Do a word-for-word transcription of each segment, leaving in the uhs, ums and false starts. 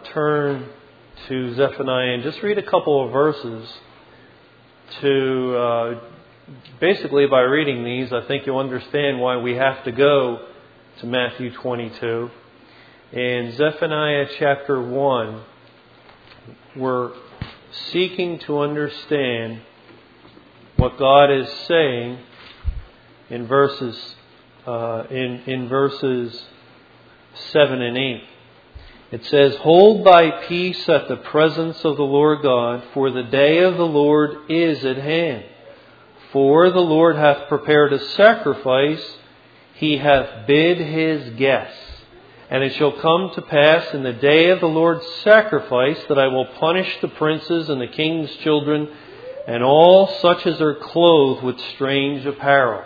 turn to Zephaniah and just read a couple of verses to, uh, basically by reading these, I think you'll understand why we have to go to Matthew twenty-two. In Zephaniah chapter one, we're seeking to understand what God is saying in verses uh, in in verses seven and eight. It says, "Hold thy peace at the presence of the Lord God, for the day of the Lord is at hand. For the Lord hath prepared a sacrifice, he hath bid his guests. And it shall come to pass in the day of the Lord's sacrifice that I will punish the princes and the king's children and all such as are clothed with strange apparel."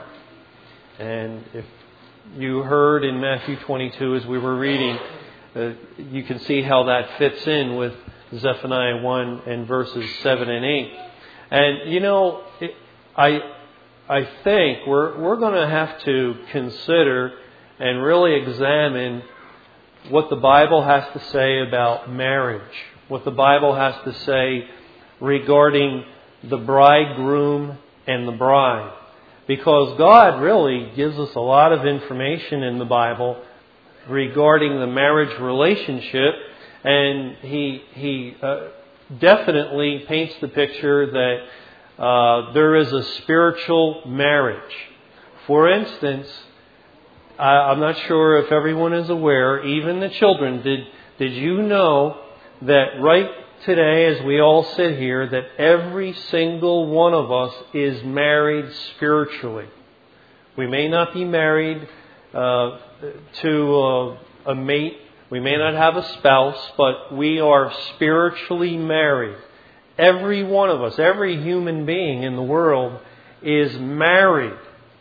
And if you heard in Matthew twenty-two as we were reading, uh, you can see how that fits in with Zephaniah one and verses seven and eight. And you know, it, I I think we're we're going to have to consider and really examine what the Bible has to say about marriage, what the Bible has to say regarding the bridegroom and the bride. Because God really gives us a lot of information in the Bible regarding the marriage relationship, and He He uh, definitely paints the picture that uh, there is a spiritual marriage. For instance, I'm not sure if everyone is aware, even the children, did did you know that right today, as we all sit here, that every single one of us is married spiritually? We may not be married uh, to uh, a mate, we may not have a spouse, but we are spiritually married. Every one of us, every human being in the world is married.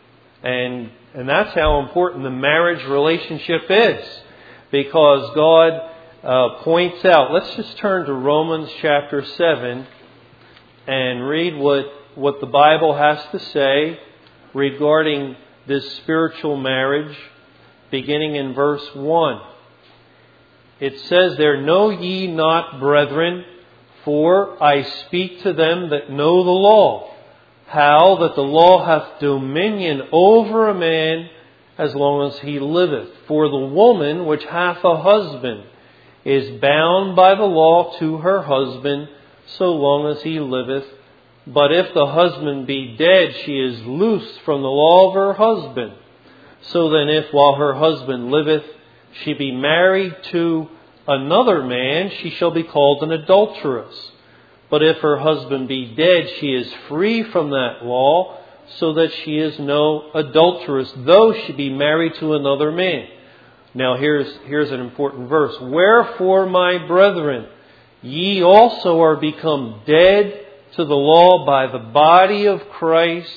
And And that's how important the marriage relationship is. Because God uh, points out, let's just turn to Romans chapter seven and read what, what the Bible has to say regarding this spiritual marriage, beginning in verse one. It says there, "Know ye not, brethren, for I speak to them that know the law, how that the law hath dominion over a man as long as he liveth. For the woman which hath a husband is bound by the law to her husband so long as he liveth. But if the husband be dead, she is loosed from the law of her husband. So then if while her husband liveth she be married to another man, she shall be called an adulteress. But if her husband be dead, she is free from that law, so that she is no adulteress, though she be married to another man." Now here's, here's an important verse. "Wherefore, my brethren, ye also are become dead to the law by the body of Christ,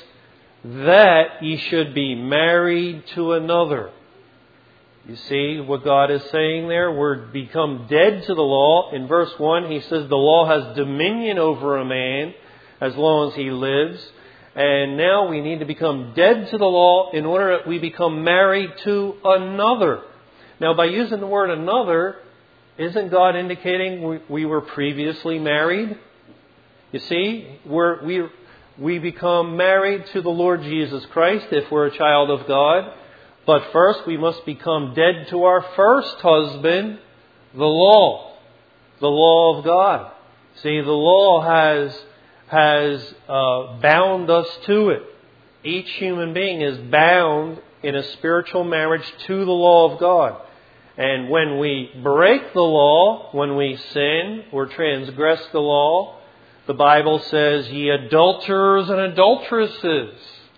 that ye should be married to another." You see what God is saying there? We're become dead to the law. In verse one, He says the law has dominion over a man as long as he lives. And now we need to become dead to the law in order that we become married to another. Now, by using the word another, isn't God indicating we, we were previously married? You see, we're, we, we become married to the Lord Jesus Christ if we're a child of God. But first we must become dead to our first husband, the law. The law of God. See, the law has, has uh, bound us to it. Each human being is bound in a spiritual marriage to the law of God. And when we break the law, when we sin or transgress the law, the Bible says, "Ye adulterers and adulteresses,"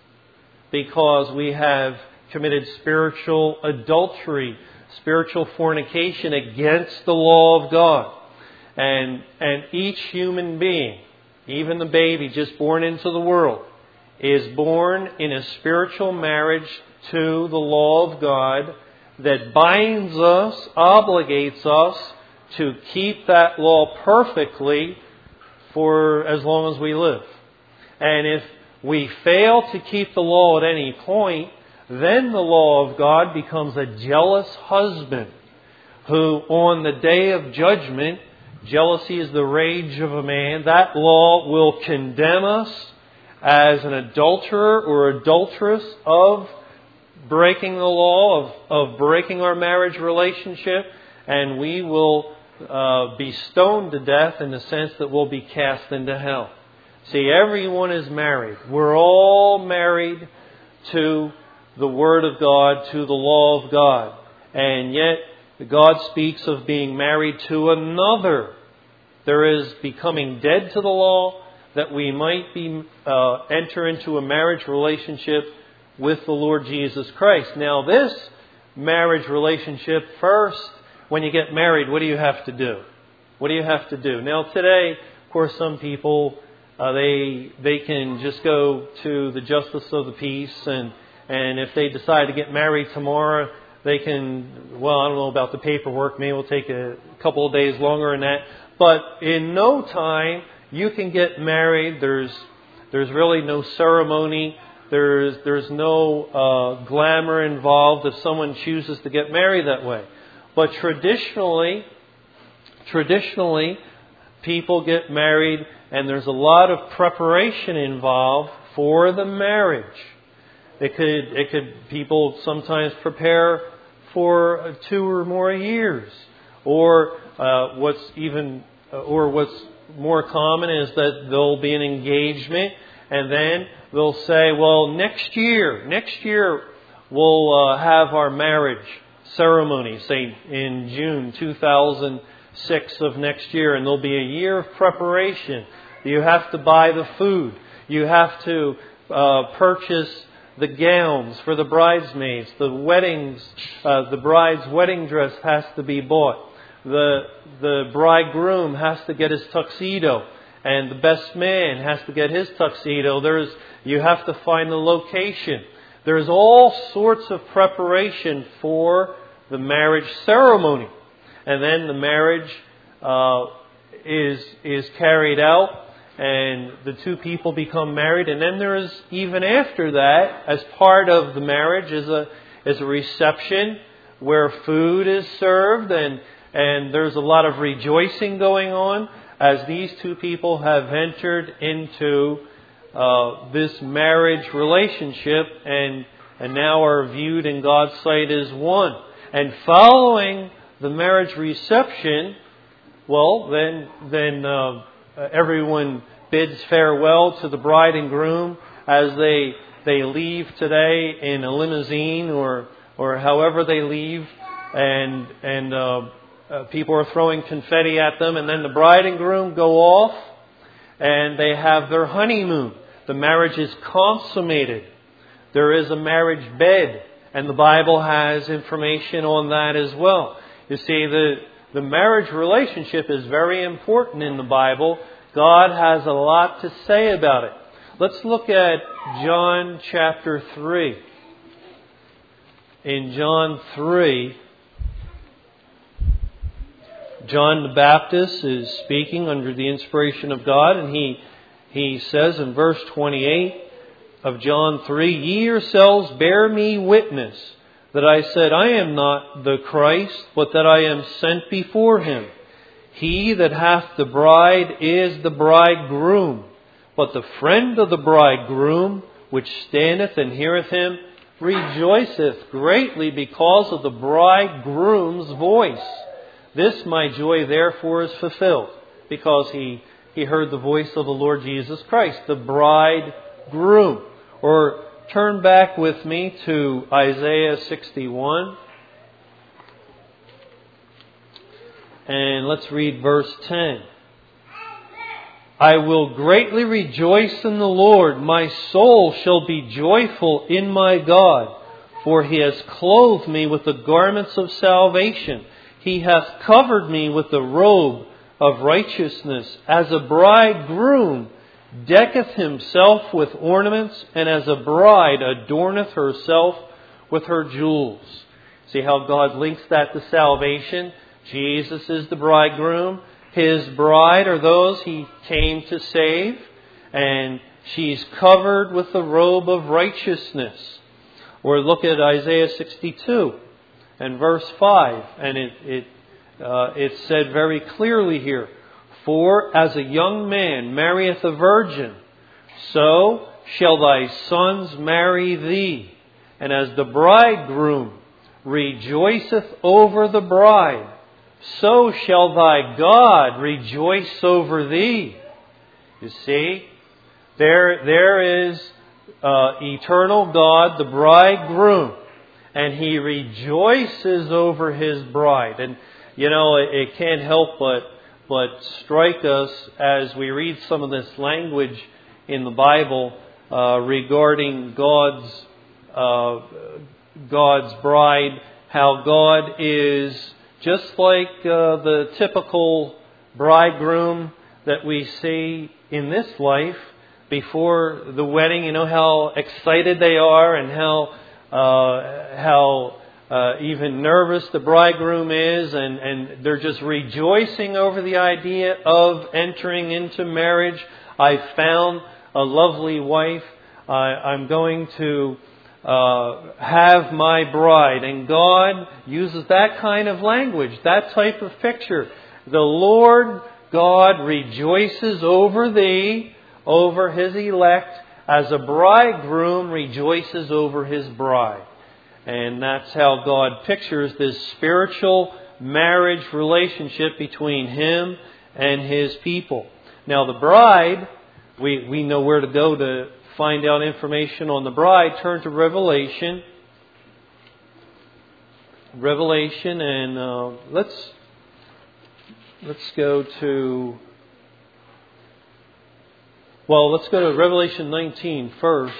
because we have committed spiritual adultery, spiritual fornication against the law of God. And, and each human being, even the baby just born into the world, is born in a spiritual marriage to the law of God that binds us, obligates us to keep that law perfectly for as long as we live. And if we fail to keep the law at any point, then the law of God becomes a jealous husband who on the day of judgment, jealousy is the rage of a man, that law will condemn us as an adulterer or adulteress of breaking the law, of, of breaking our marriage relationship, and we will uh, be stoned to death in the sense that we'll be cast into hell. See, everyone is married. We're all married to the Word of God, to the law of God. And yet, God speaks of being married to another. There is becoming dead to the law, that we might be uh, enter into a marriage relationship with the Lord Jesus Christ. Now, this marriage relationship, first, when you get married, what do you have to do? What do you have to do? Now, today, of course, some people, uh, they they can just go to the justice of the peace, and, and if they decide to get married tomorrow, they can, well, I don't know about the paperwork, maybe it'll take a couple of days longer than that. But in no time, you can get married. There's there's really no ceremony. There's there's no uh, glamour involved if someone chooses to get married that way. But traditionally, traditionally, people get married, and there's a lot of preparation involved for the marriage. It could it could people sometimes prepare for two or more years, or uh, what's even or what's more common is that there'll be an engagement, and then they'll say, well, next year, next year we'll uh, have our marriage ceremony, say in June two thousand six of next year, and there'll be a year of preparation. You have to buy the food. You have to uh, purchase the gowns for the bridesmaids. The weddings, uh, the bride's wedding dress has to be bought. The the bridegroom has to get his tuxedo, and the best man has to get his tuxedo. There's you have to find the location. There's all sorts of preparation for the marriage ceremony, and then the marriage uh, is is carried out, and the two people become married. And then there is, even after that, as part of the marriage, is a is a reception where food is served, and and there's a lot of rejoicing going on as these two people have entered into uh, this marriage relationship, and and now are viewed in God's sight as one. And following the marriage reception, well, then then uh, everyone bids farewell to the bride and groom as they they leave today in a limousine or or however they leave, and and uh, uh, people are throwing confetti at them, and then the bride and groom go off and they have their honeymoon. The marriage is consummated. There is a marriage bed, and the Bible has information on that as well. You see, the the marriage relationship is very important in the Bible. God has a lot to say about it. Let's look at John chapter three. In John three, John the Baptist is speaking under the inspiration of God, and he he says in verse twenty-eight of John three, "Ye yourselves bear me witness that I said, I am not the Christ, but that I am sent before him. He that hath the bride is the bridegroom. But the friend of the bridegroom, which standeth and heareth him, rejoiceth greatly because of the bridegroom's voice. This my joy therefore is fulfilled," because he, he heard the voice of the Lord Jesus Christ, the bridegroom. Or turn back with me to Isaiah sixty-one. And let's read verse ten. "I will greatly rejoice in the Lord. My soul shall be joyful in my God. For he has clothed me with the garments of salvation. He hath covered me with the robe of righteousness. As a bridegroom decketh himself with ornaments, and as a bride adorneth herself with her jewels." See how God links that to salvation? Jesus is the bridegroom. His bride are those he came to save. And she's covered with the robe of righteousness. Or look at Isaiah sixty-two and verse five. And it, it uh, it's said very clearly here, "For as a young man marrieth a virgin, so shall thy sons marry thee. And as the bridegroom rejoiceth over the bride, so shall thy God rejoice over thee." You see, there, there is uh, eternal God, the bridegroom, and He rejoices over His bride. And, you know, it, it can't help but, but strike us as we read some of this language in the Bible uh, regarding God's uh, God's bride, how God is just like uh, the typical bridegroom that we see in this life before the wedding. You know how excited they are and how uh, how uh, even nervous the bridegroom is, and, and they're just rejoicing over the idea of entering into marriage. I found a lovely wife. I, I'm going to uh, have my bride. And God uses that kind of language, that type of picture. The Lord God rejoices over thee, over His elect, as a bridegroom rejoices over his bride. And that's how God pictures this spiritual marriage relationship between Him and His people. Now the bride, we, we know where to go to find out information on the bride. Turn to Revelation. Revelation, and uh, let's let's go to well, let's go to Revelation nineteen first.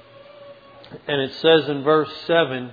And it says in verse seven,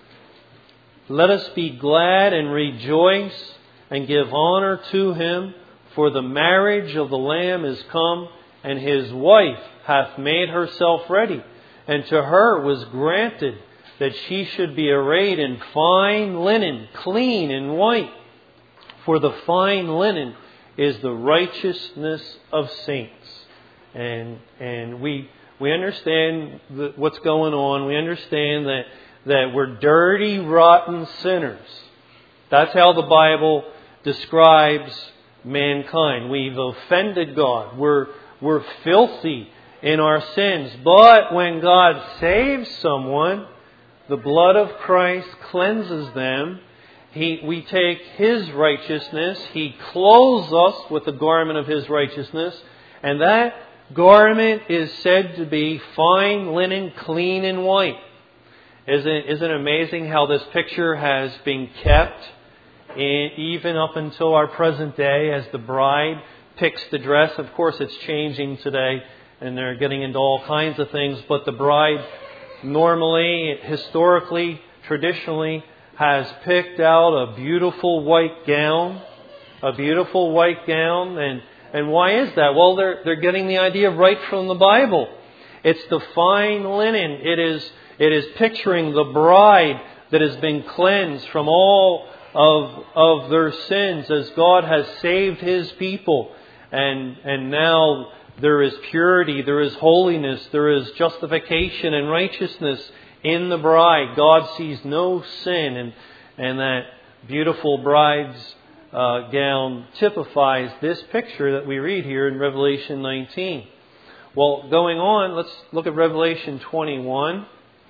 "Let us be glad and rejoice and give honor to Him, for the marriage of the Lamb is come, and His wife hath made herself ready. And to her was granted that she should be arrayed in fine linen, clean and white. For the fine linen is the righteousness of saints." And and we we understand the, what's going on. We understand that that we're dirty, rotten sinners. That's how the Bible describes mankind. We've offended God. We're we're filthy in our sins. But when God saves someone, the blood of Christ cleanses them. He, we take His righteousness. He clothes us with the garment of His righteousness. And that garment is said to be fine linen, clean and white. Isn't, isn't it amazing how this picture has been kept in, even up until our present day as the bride picks the dress? Of course, it's changing today and they're getting into all kinds of things. But the bride normally, historically, traditionally, has picked out a beautiful white gown. A beautiful white gown. And And why is that? Well, they're they're getting the idea right from the Bible. It's the fine linen. It is it is picturing the bride that has been cleansed from all of of their sins as God has saved His people. And and now there is purity, there is holiness, there is justification and righteousness in the bride. God sees no sin, and and that beautiful bride's Uh, gown typifies this picture that we read here in Revelation nineteen. Well, going on, let's look at Revelation twenty-one.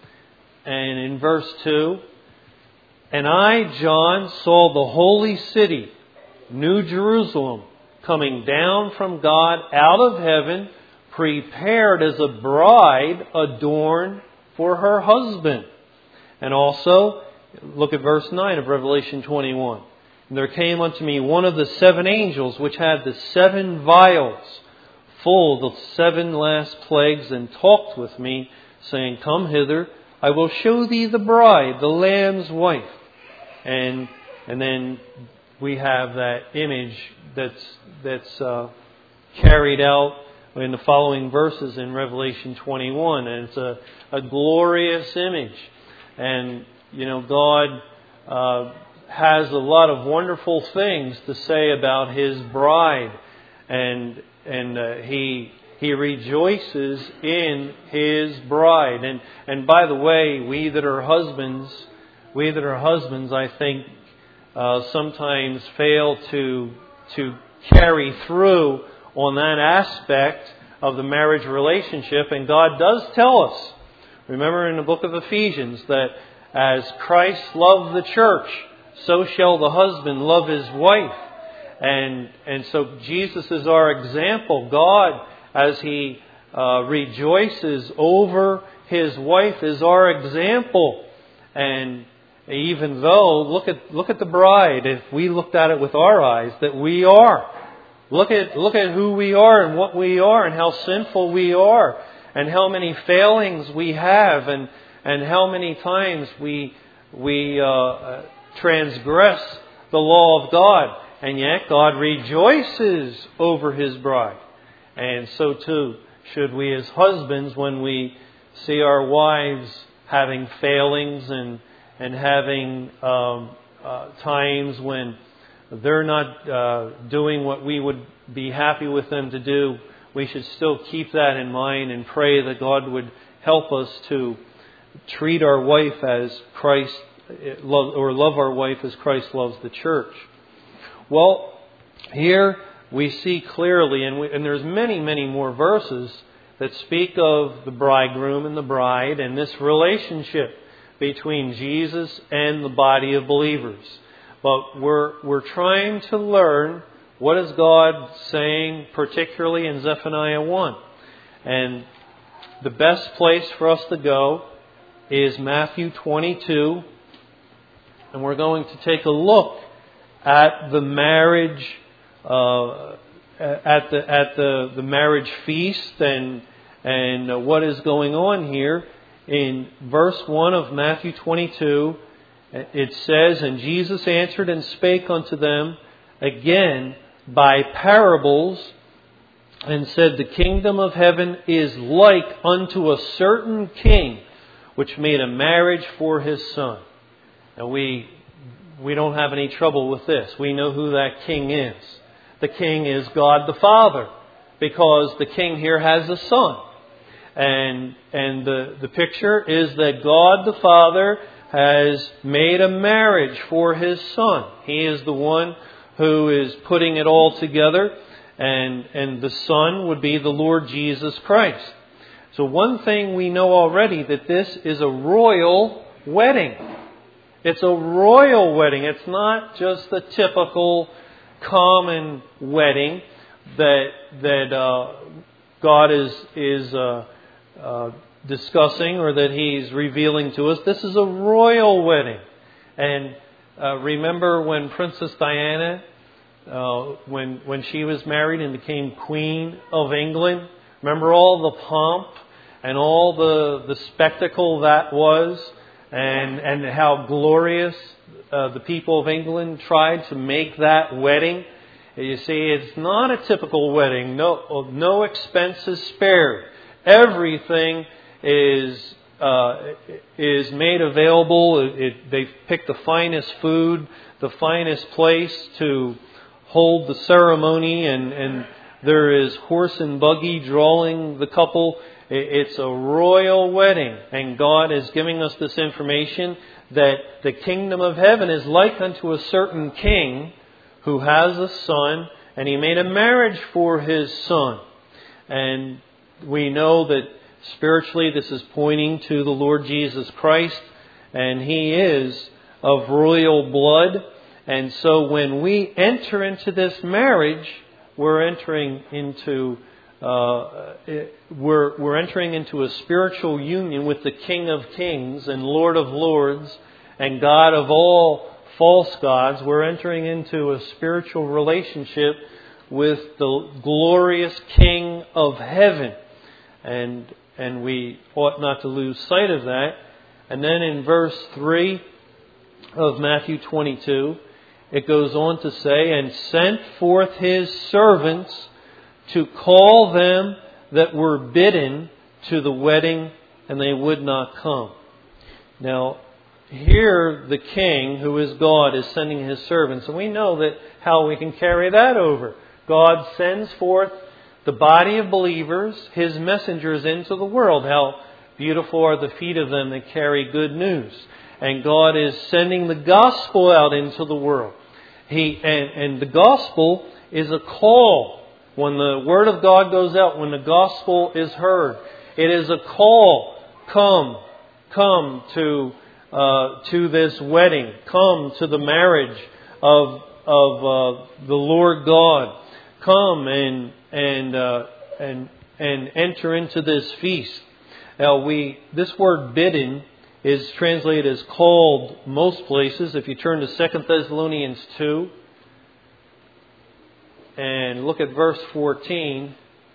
And in verse two, "And I, John, saw the holy city, New Jerusalem, coming down from God out of heaven, prepared as a bride adorned for her husband." And also, look at verse nine of Revelation twenty-one. "And there came unto me one of the seven angels, which had the seven vials full of the seven last plagues, and talked with me, saying, Come hither, I will show thee the bride, the Lamb's wife." And and then we have that image that's that's uh, carried out in the following verses in Revelation twenty-one, and it's a, a glorious image. And you know, God Uh, has a lot of wonderful things to say about His bride, and and uh, he he rejoices in His bride. And and by the way, we that are husbands, we that are husbands, I think uh, sometimes fail to to carry through on that aspect of the marriage relationship. And God does tell us, remember in the book of Ephesians, that as Christ loved the church, so shall the husband love his wife. And and so Jesus is our example. God, as He uh, rejoices over His wife, is our example. And even though, look at look at the bride, if we looked at it with our eyes, that we are. Look at look at who we are and what we are and how sinful we are and how many failings we have and, and how many times we we uh, transgress the law of God. And yet God rejoices over His bride. And so too should we as husbands, when we see our wives having failings and and having um, uh, times when they're not uh, doing what we would be happy with them to do, we should still keep that in mind and pray that God would help us to treat our wife as Christ, or love our wife as Christ loves the church. Well, here we see clearly, and, we, and there's many, many more verses that speak of the bridegroom and the bride and this relationship between Jesus and the body of believers. But we're we're trying to learn what is God saying, particularly in Zephaniah one. And the best place for us to go is Matthew twenty-two. And we're going to take a look at the marriage, uh, at the at the, the marriage feast, and and uh, what is going on here. In verse one of Matthew twenty-two, it says, "And Jesus answered and spake unto them again by parables, and said, The kingdom of heaven is like unto a certain king, which made a marriage for his son." And we we don't have any trouble with this. We know who that king is. The king is God the Father, because the king here has a son. And and the, the picture is that God the Father has made a marriage for His Son. He is the one who is putting it all together. And, and the Son would be the Lord Jesus Christ. So one thing we know already, that this is a royal wedding. It's a royal wedding. It's not just the typical common wedding that that uh, God is is uh, uh, discussing, or that He's revealing to us. This is a royal wedding. And uh, remember when Princess Diana, uh, when when she was married and became Queen of England, remember all the pomp and all the the spectacle that was, and and how glorious uh, the people of England tried to make that wedding. You see, it's not a typical wedding. No, no expenses spared. Everything is uh, is made available. It, they've picked the finest food, the finest place to hold the ceremony, and, and there is horse and buggy drawing the couple. It's a royal wedding, and God is giving us this information that the kingdom of heaven is like unto a certain king who has a son, and he made a marriage for his son. And we know that spiritually this is pointing to the Lord Jesus Christ, and He is of royal blood. And so when we enter into this marriage, we're entering into uh, we're we're entering into a spiritual union with the King of Kings and Lord of Lords and God of all false gods. We're entering into a spiritual relationship with the glorious King of heaven. And and we ought not to lose sight of that. And then in verse three of Matthew twenty-two, it goes on to say, "And sent forth His servants to call them that were bidden to the wedding, and they would not come." Now, here the king, who is God, is sending His servants. And we know that how we can carry that over. God sends forth the body of believers, His messengers, into the world. How Beautiful are the feet of them that carry good news. And God is sending the gospel out into the world. He and, and the gospel is a call. When the word of God goes out, when the gospel is heard, it is a call. Come, come to uh, to this wedding. Come to the marriage of of uh, the Lord God. Come and and uh, and and enter into this feast. Now we this word bidden is translated as called most places. If you turn to Second Thessalonians two and look at verse fourteen,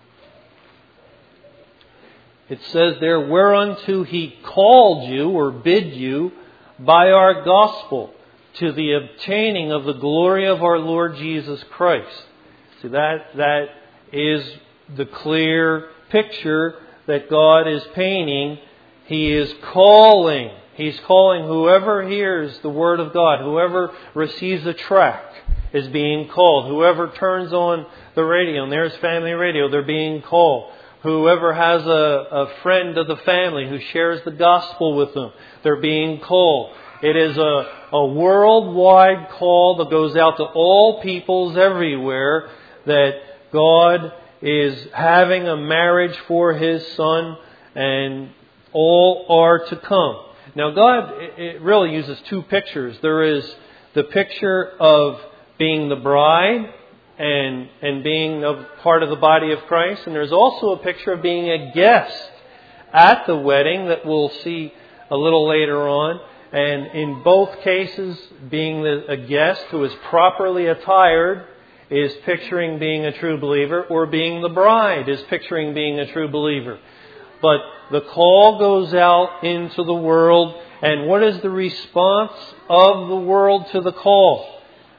it says there, whereunto He called you or bid you by our gospel to the obtaining of the glory of our Lord Jesus Christ. See, that that is the clear picture that God is painting. He is calling. He's calling whoever hears the Word of God, whoever receives a tract is being called. Whoever turns on the radio, and there's family radio, they're being called. Whoever has a, a friend of the family who shares the gospel with them, they're being called. It is a, a worldwide call that goes out to all peoples everywhere that God is having a marriage for His Son, and all are to come. Now God, it really uses two pictures. There is the picture of being the bride and and being a part of the body of Christ. And there's also a picture of being a guest at the wedding that we'll see a little later on. And in both cases, being the, a guest who is properly attired is picturing being a true believer, or being the bride is picturing being a true believer. But the call goes out into the world, and what is the response of the world to the call?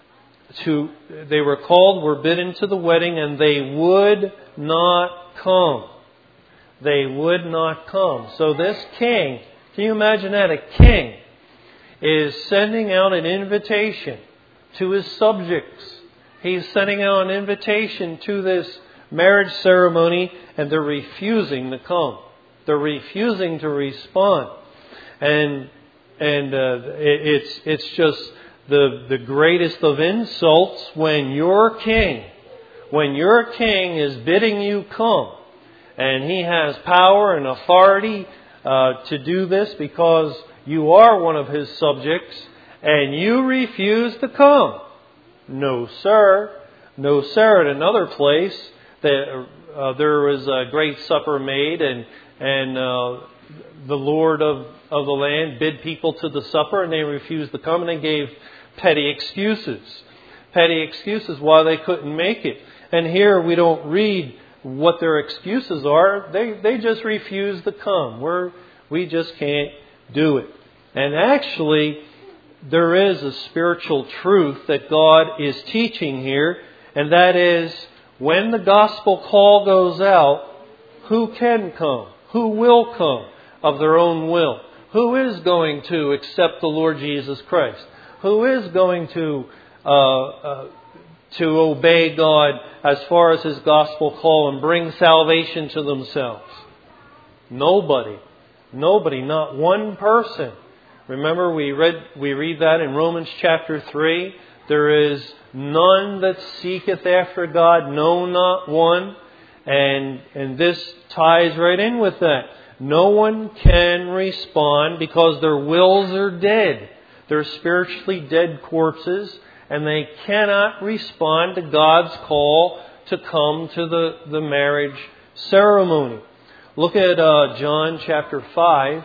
To they were called, were bidden to the wedding, and they would not come. They would not come. So this king, can you imagine that? A king is sending out an invitation to his subjects. He's sending out an invitation to this marriage ceremony, and they're refusing to come. They're refusing to respond. And and uh, it, it's it's just the the greatest of insults when your king, when your king is bidding you come, and he has power and authority uh, to do this because you are one of his subjects, and you refuse to come. No, sir. No, sir. At another place, that, uh, there was a great supper made, and and uh, the Lord of, of the land bid people to the supper, and they refused to come, and they gave petty excuses. Petty excuses why they couldn't make it. And here we don't read what their excuses are. They they just refuse to come. We're, we just can't do it. And actually, there is a spiritual truth that God is teaching here, and that is, when the gospel call goes out, who can come? Who will come of their own will? Who is going to accept the Lord Jesus Christ? Who is going to uh, uh, to obey God as far as His gospel call and bring salvation to themselves? Nobody. Nobody. Not one person. Remember, we read we read that in Romans chapter three. There is none that seeketh after God, no, not one. And and this ties right in with that. No one can respond because their wills are dead. They're spiritually dead corpses, and they cannot respond to God's call to come to the, the marriage ceremony. Look at uh, John chapter five.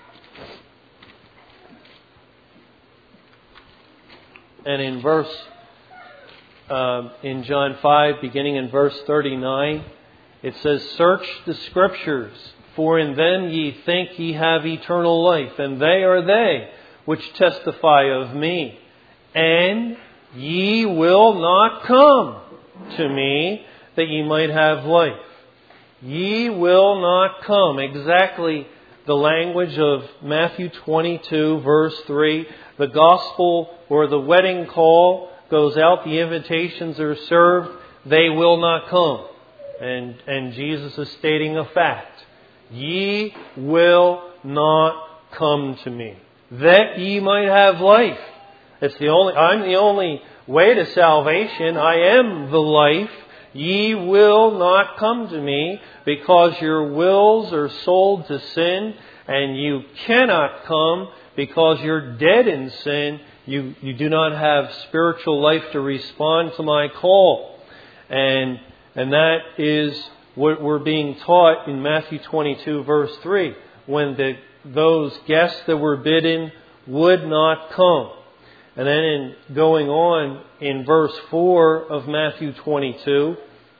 And in verse, uh, in John five, beginning in verse thirty-nine, it says, "Search the Scriptures, for in them ye think ye have eternal life, and they are they which testify of me. And ye will not come to me that ye might have life." Ye will not come. Exactly the language of Matthew twenty-two, verse three. The gospel or the wedding call goes out. The invitations are served. They will not come. And, and Jesus is stating a fact. ye will not come to me, that ye might have life. It's the only, I'm the only way to salvation. I am the life. Ye will not come to me because your wills are sold to sin, and you cannot come because you're dead in sin. You, you do not have spiritual life to respond to my call. And, and that is what we're being taught in Matthew twenty-two verse three, when the, those guests that were bidden would not come. And then in going on in verse four of Matthew twenty-two,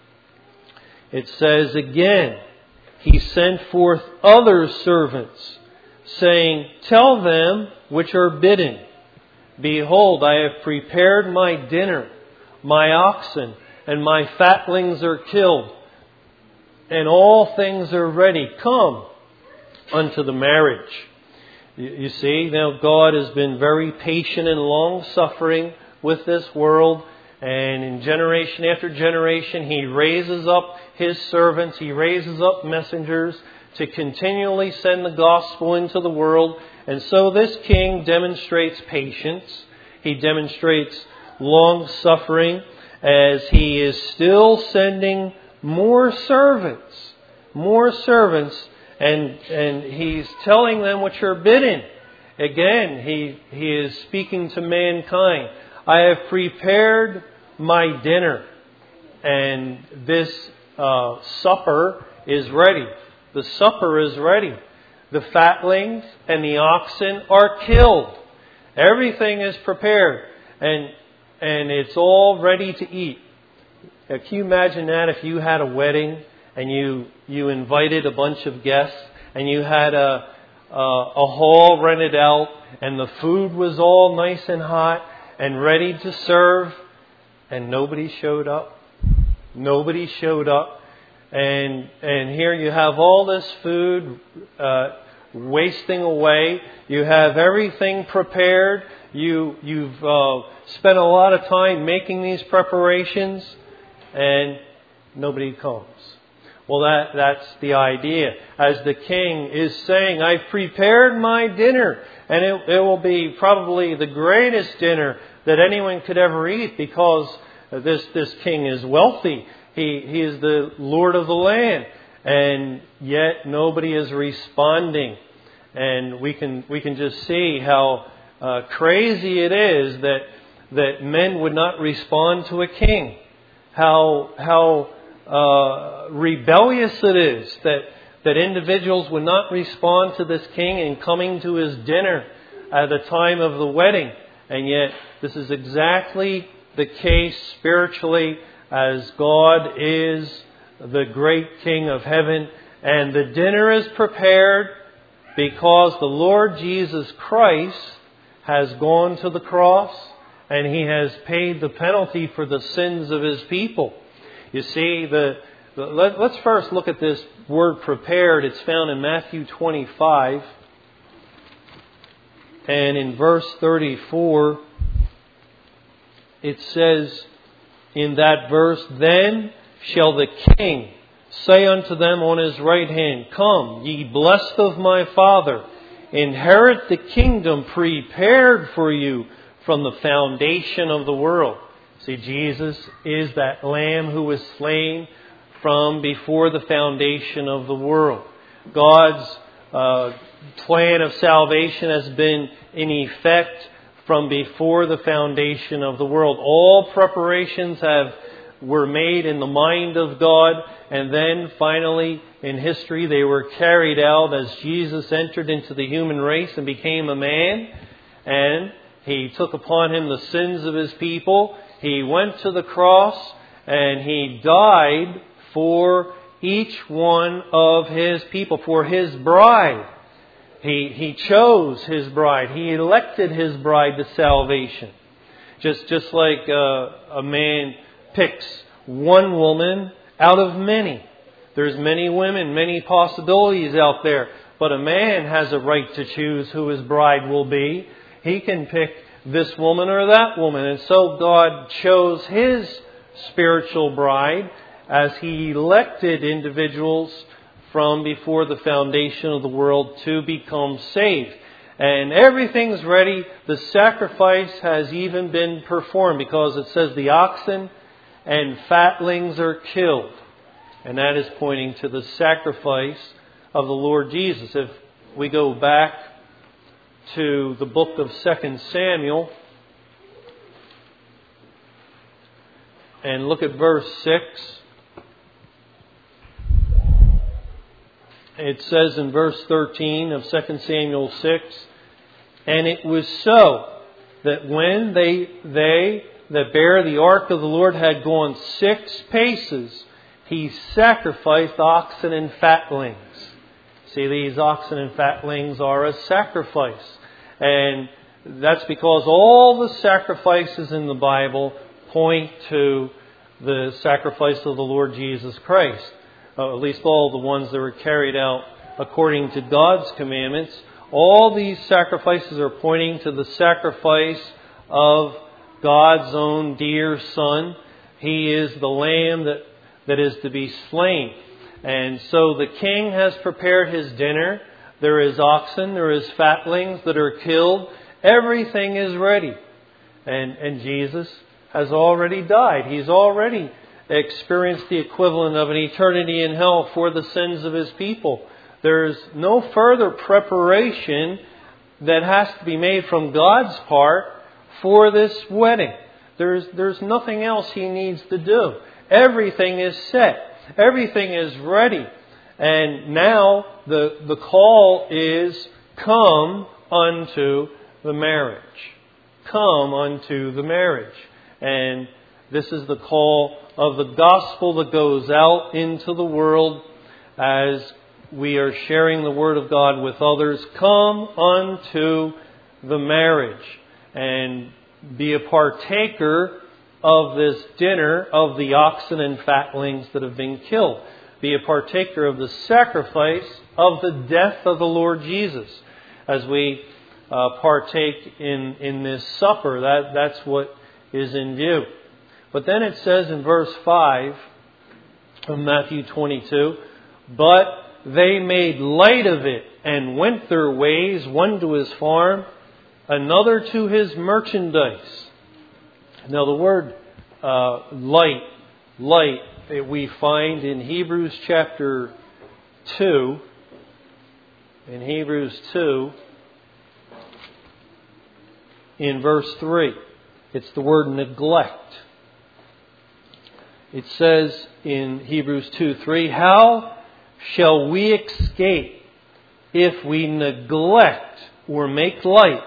it says again, He sent forth other servants, saying, Tell them which are bidden, Behold, I have prepared my dinner, my oxen and my fatlings are killed, and all things are ready. Come unto the marriage. You see, now God has been very patient and long-suffering with this world. And in generation after generation, He raises up His servants. He raises up messengers to continually send the gospel into the world. And so this king demonstrates patience. He demonstrates long-suffering as he is still sending more servants. More servants. And, and He's telling them what you're bidden. Again, he, he is speaking to mankind. I have prepared my dinner, and this uh, supper is ready. The supper is ready. The fatlings and the oxen are killed. Everything is prepared, and and it's all ready to eat. Now, can you imagine that if you had a wedding and you you invited a bunch of guests and you had a a, a hall rented out and the food was all nice and hot and ready to serve, and nobody showed up. Nobody showed up. And and here you have all this food uh, wasting away. You have everything prepared. You, you've uh, spent a lot of time making these preparations, and nobody comes. Well, that that's the idea. As the king is saying, I've prepared my dinner, and it, it will be probably the greatest dinner that anyone could ever eat, because this this king is wealthy. He he is the Lord of the land, and yet nobody is responding. And we can we can just see how uh, crazy it is that that men would not respond to a king. How how uh, rebellious it is that that individuals would not respond to this king in coming to his dinner at the time of the wedding. And yet this is exactly the case spiritually, as God is the great King of heaven, and the dinner is prepared because the Lord Jesus Christ has gone to the cross and He has paid the penalty for the sins of His people. You see, the, the let, let's first look at this word prepared. It's found in Matthew twenty-five, and in verse thirty-four it says in that verse, Then shall the king say unto them on his right hand, Come, ye blessed of my Father, inherit the kingdom prepared for you from the foundation of the world. See, Jesus is that Lamb who was slain from before the foundation of the world. God's uh, plan of salvation has been in effect from before the foundation of the world. All preparations have were made in the mind of God, and then finally in history they were carried out as Jesus entered into the human race and became a man, and He took upon Him the sins of His people. He went to the cross and He died for each one of His people, for His bride. He, he chose His bride. He elected His bride to salvation. Just, just like uh, a man picks one woman out of many. There's many women, many possibilities out there. But a man has a right to choose who his bride will be. He can pick this woman or that woman. And so God chose His spiritual bride as He elected individuals from before the foundation of the world to become saved. And everything's ready. The sacrifice has even been performed, because it says the oxen and fatlings are killed. And that is pointing to the sacrifice of the Lord Jesus. If we go back to the book of Second Samuel and look at verse six. It says in verse thirteen of Second Samuel six, "And it was so that when they they that bear the ark of the Lord had gone six paces, he sacrificed oxen and fatlings." See, these oxen and fatlings are a sacrifice. And that's because all the sacrifices in the Bible point to the sacrifice of the Lord Jesus Christ. Uh, at least all the ones that were carried out according to God's commandments. All these sacrifices are pointing to the sacrifice of God's own dear Son. He is the lamb that, that is to be slain. And so the king has prepared his dinner. There is oxen, there is fatlings that are killed. Everything is ready. And, and Jesus has already died. He's already experienced the equivalent of an eternity in hell for the sins of His people. There's no further preparation that has to be made from God's part for this wedding. There's, there's nothing else He needs to do. Everything is set. Everything is ready. And now the, the call is, come unto the marriage. Come unto the marriage. And this is the call of the gospel that goes out into the world as we are sharing the Word of God with others. Come unto the marriage and be a partaker of this dinner of the oxen and fatlings that have been killed. Be a partaker of the sacrifice of the death of the Lord Jesus. As we uh, partake in, in this supper, that, that's what is in view. But then it says in verse five of Matthew twenty-two, "But they made light of it and went their ways, one to his farm, another to his merchandise." Now the word uh, light, light, that we find in Hebrews chapter two, in Hebrews two, in verse three. It's the word neglect. It says in Hebrews two three, "How shall we escape if we neglect or make light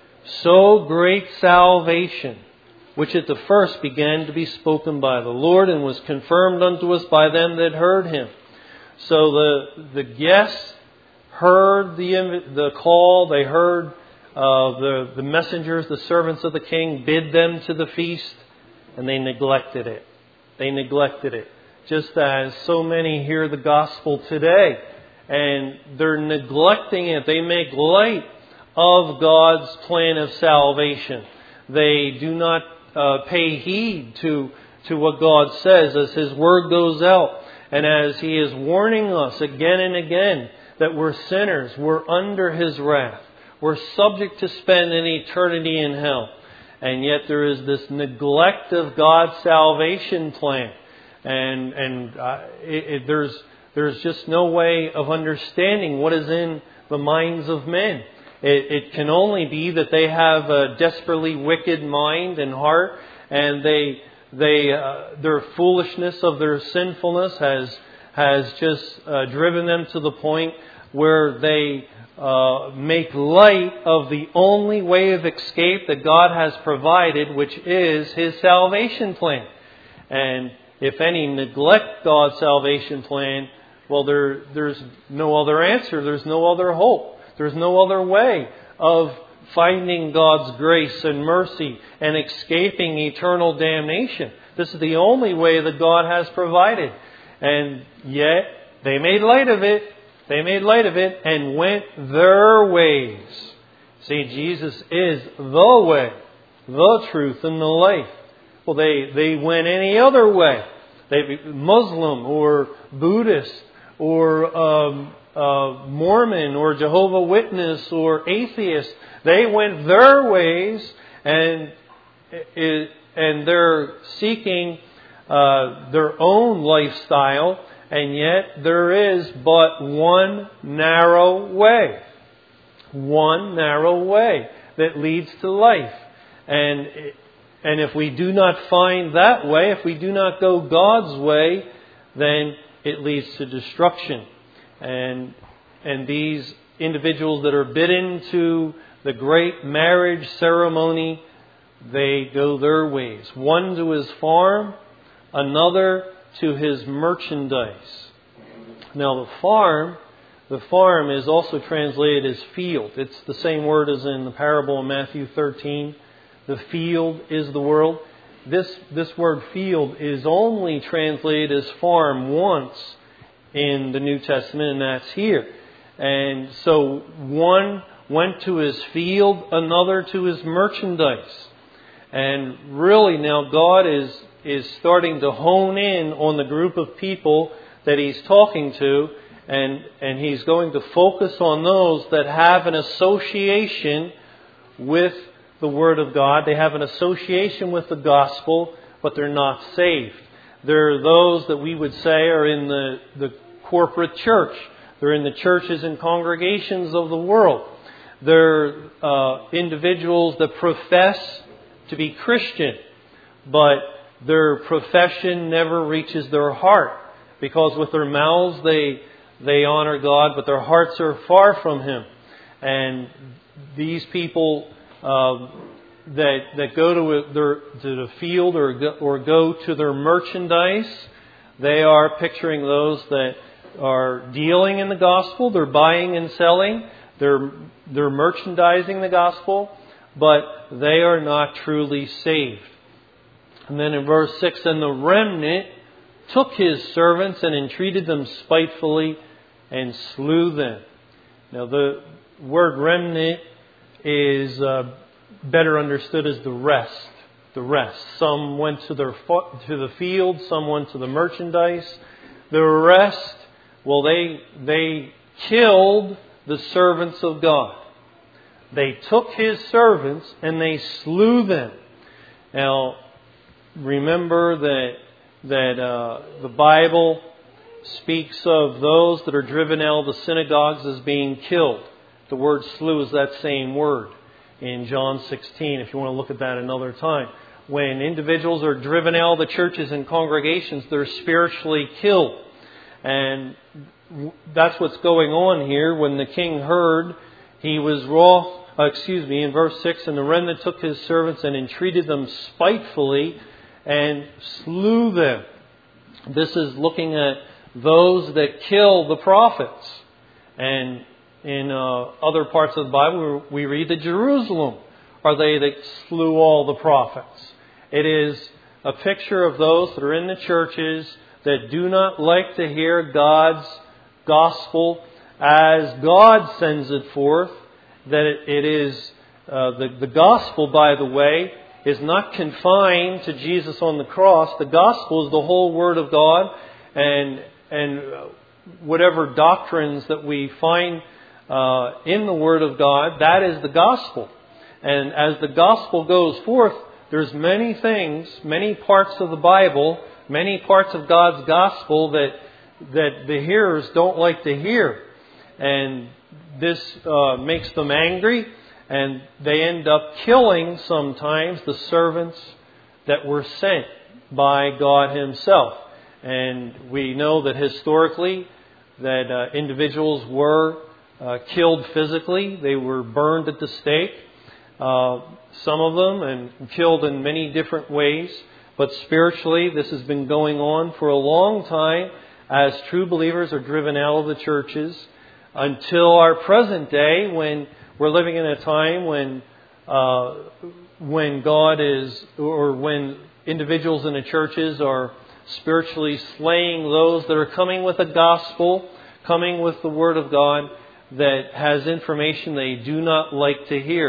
so great salvation, which at the first began to be spoken by the Lord and was confirmed unto us by them that heard Him?" So the the guests heard the the call. They heard uh, the the messengers, the servants of the king, bid them to the feast, and they neglected it. They neglected it. Just as so many hear the gospel today, and they're neglecting it. They make light of God's plan of salvation. They do not uh, pay heed to, to what God says as His Word goes out. And as He is warning us again and again that we're sinners, we're under His wrath. We're subject to spend an eternity in hell. And yet there is this neglect of God's salvation plan. And and uh, it, it, there's there's just no way of understanding what is in the minds of men. It, it can only be that they have a desperately wicked mind and heart, and they they uh, their foolishness of their sinfulness has has just uh, driven them to the point where they uh, make light of the only way of escape that God has provided, which is His salvation plan. And if any neglect God's salvation plan, well, there there's no other answer. There's no other hope. There's no other way of finding God's grace and mercy and escaping eternal damnation. This is the only way that God has provided. And yet, they made light of it. They made light of it and went their ways. See, Jesus is the way, the truth, and the life. Well, they, they went any other way. They Muslim or Buddhist or um, uh, Mormon or Jehovah Witness or atheist. They went their ways, and it, and they're seeking uh, their own lifestyle, and yet there is but one narrow way. One narrow way that leads to life. And and if we do not find that way, if we do not go God's way, then it leads to destruction. And and these individuals that are bidden to the great marriage ceremony, they go their ways. One to his farm, another to his merchandise. Now the farm, the farm is also translated as field. It's the same word as in the parable in Matthew thirteen. The field is the world. This, this word field is only translated as farm once in the New Testament, and that's here. And so one went to his field, another to his merchandise. And really now God is, is starting to hone in on the group of people that He's talking to, and, and He's going to focus on those that have an association with the Word of God. They have an association with the gospel, but they're not saved. There are those that we would say are in the, the corporate church. They're in the churches and congregations of the world. They're uh, individuals that profess to be Christian, but their profession never reaches their heart, because with their mouths they they honor God, but their hearts are far from Him. And these people Uh, that that go to their to the field or go, or go to their merchandise, they are picturing those that are dealing in the gospel. They're buying and selling. They're they're merchandising the gospel, but they are not truly saved. And then in verse six, and the remnant took his servants and entreated them spitefully and slew them. Now the word remnant is uh, better understood as the rest. The rest. Some went to their to the field. Some went to the merchandise. The rest, well, they they killed the servants of God. They took His servants and they slew them. Now, remember that that uh, the Bible speaks of those that are driven out of the synagogues as being killed. The word slew is that same word in John sixteen, if you want to look at that another time. When individuals are driven out of the churches and congregations, they're spiritually killed. And that's what's going on here. When the king heard, he was wroth, uh, excuse me, in verse six, and the remnant took his servants and entreated them spitefully and slew them. This is looking at those that kill the prophets. And in uh, other parts of the Bible, we read that Jerusalem are they that slew all the prophets. It is a picture of those that are in the churches that do not like to hear God's gospel as God sends it forth. That it, it is, uh, the, the gospel, by the way, is not confined to Jesus on the cross. The gospel is the whole Word of God, and and whatever doctrines that we find Uh, in the Word of God, that is the gospel. And as the gospel goes forth, there's many things, many parts of the Bible, many parts of God's gospel that that the hearers don't like to hear. And this uh, makes them angry, and they end up killing sometimes the servants that were sent by God Himself. And we know that historically that uh, individuals were Uh, killed physically. They were burned at the stake, uh, some of them, and killed in many different ways. But spiritually, this has been going on for a long time as true believers are driven out of the churches until our present day, when we're living in a time when uh, when God is, or when individuals in the churches are spiritually slaying those that are coming with the gospel, coming with the Word of God, that has information they do not like to hear.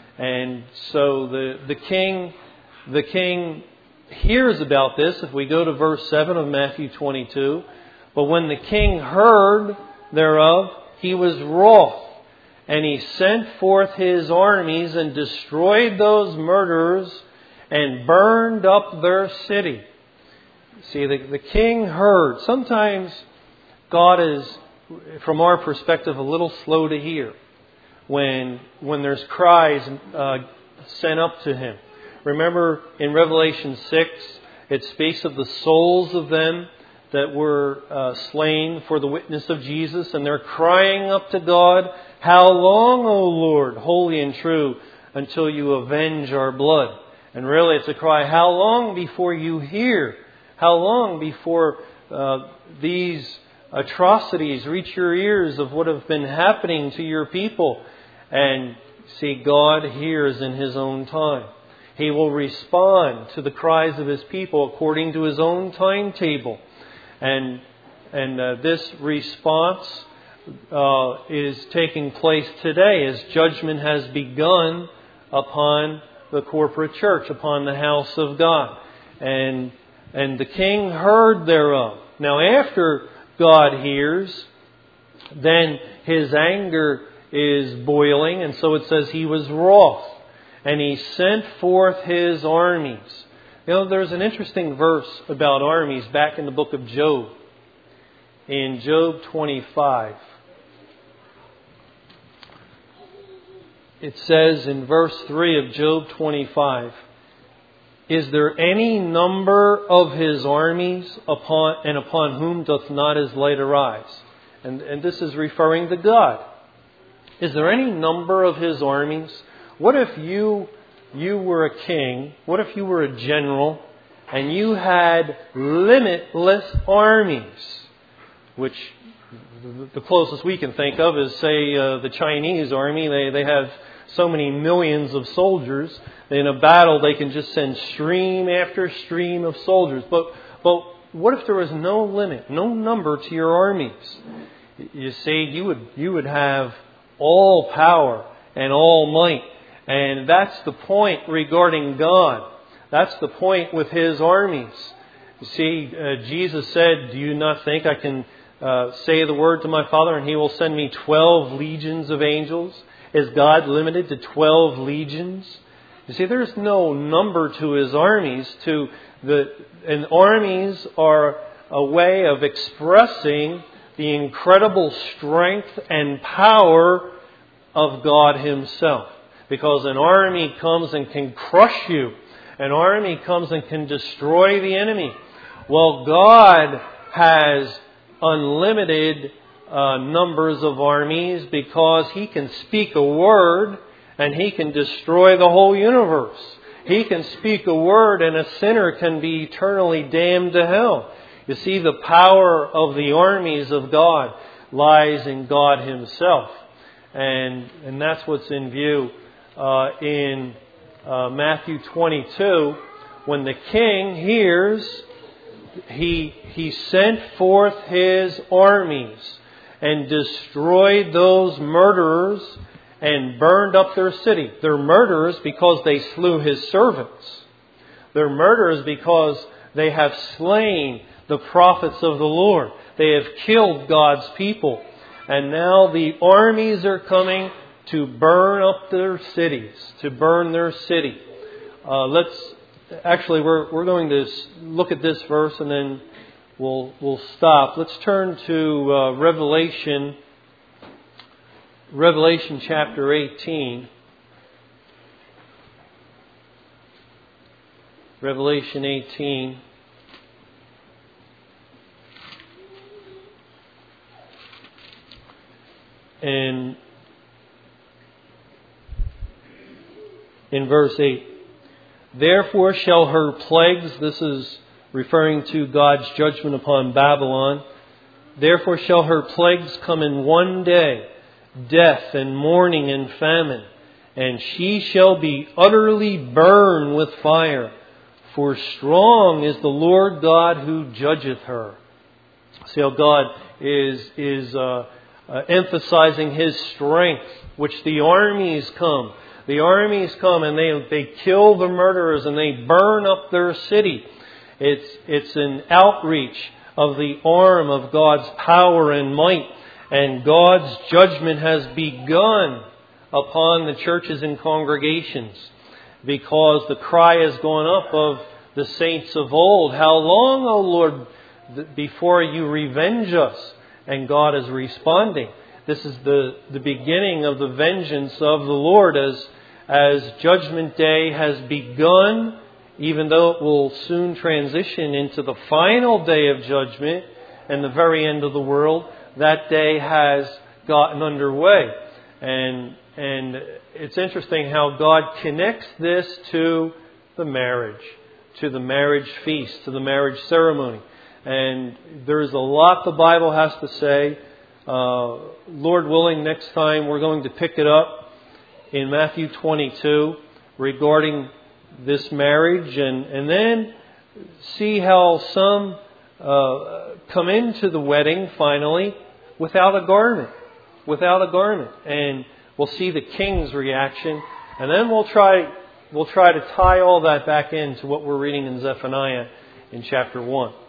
And so the, the king the king hears about this. If we go to verse seven of Matthew twenty-two, But when the king heard thereof, he was wroth. And he sent forth his armies and destroyed those murderers and burned up their city. See, the, the king heard. Sometimes God is, from our perspective, a little slow to hear when when there's cries uh, sent up to Him. Remember in Revelation six, it speaks of the souls of them that were uh, slain for the witness of Jesus, and they're crying up to God, "How long, O Lord, holy and true, until you avenge our blood?" And really it's a cry, how long before you hear? How long before uh, these atrocities reach your ears of what have been happening to your people? And see, God hears in His own time. He will respond to the cries of His people according to His own timetable. And and uh, this response uh, is taking place today as judgment has begun upon the corporate church, upon the house of God. And and the king heard thereof. Now after God hears, then His anger is boiling, and so it says He was wroth. And He sent forth His armies. You know, there's an interesting verse about armies back in the book of Job. In Job twenty-five. It says in verse three of Job twenty-five, "Is there any number of His armies upon and upon whom doth not His light arise?" And, and this is referring to God. Is there any number of His armies? What if you you were a king? What if you were a general and you had limitless armies? Which the closest we can think of is, say, uh, the Chinese army. They they have so many millions of soldiers. In a battle, they can just send stream after stream of soldiers. But but what if there was no limit, no number to your armies? You see, you would you would have all power and all might. And that's the point regarding God. That's the point with His armies. You see, uh, Jesus said, "Do you not think I can uh, say the word to my Father and He will send me twelve legions of angels?" Is God limited to twelve legions? You see, there's no number to His armies. To the and armies are a way of expressing the incredible strength and power of God Himself. Because an army comes and can crush you. An army comes and can destroy the enemy. Well, God has unlimited uh, numbers of armies because He can speak a word and He can destroy the whole universe. He can speak a word and a sinner can be eternally damned to hell. You see, the power of the armies of God lies in God Himself. And, and that's what's in view uh, in uh, Matthew twenty-two. When the king hears, he, he sent forth His armies and destroyed those murderers and burned up their city. They're murderers because they slew His servants. They're murderers because they have slain the prophets of the Lord. They have killed God's people. And now the armies are coming to burn up their cities, to burn their city. Uh, let's actually we're we're going to look at this verse and then we'll we'll stop. Let's turn to uh, Revelation. Revelation chapter eighteen. Revelation eighteen. And in verse eight, "Therefore shall her plagues," this is referring to God's judgment upon Babylon, "therefore shall her plagues come in one day, death and mourning and famine, and she shall be utterly burned with fire. For strong is the Lord God who judgeth her." See how God is is uh, uh, emphasizing His strength, which the armies come. The armies come and they they kill the murderers and they burn up their city. It's it's an outreach of the arm of God's power and might. And God's judgment has begun upon the churches and congregations, because the cry has gone up of the saints of old, "How long, O Lord, before you revenge us?" And God is responding. This is the, the beginning of the vengeance of the Lord as, as Judgment Day has begun, even though it will soon transition into the final day of judgment and the very end of the world. That day has gotten underway. And, and it's interesting how God connects this to the marriage, to the marriage feast, to the marriage ceremony. And there's a lot the Bible has to say. Uh, Lord willing, next time we're going to pick it up in Matthew twenty-two regarding this marriage, and, and then see how some uh, come into the wedding finally without a garment, without a garment, and we'll see the king's reaction, and then we'll try we'll try to tie all that back into what we're reading in Zephaniah in chapter one.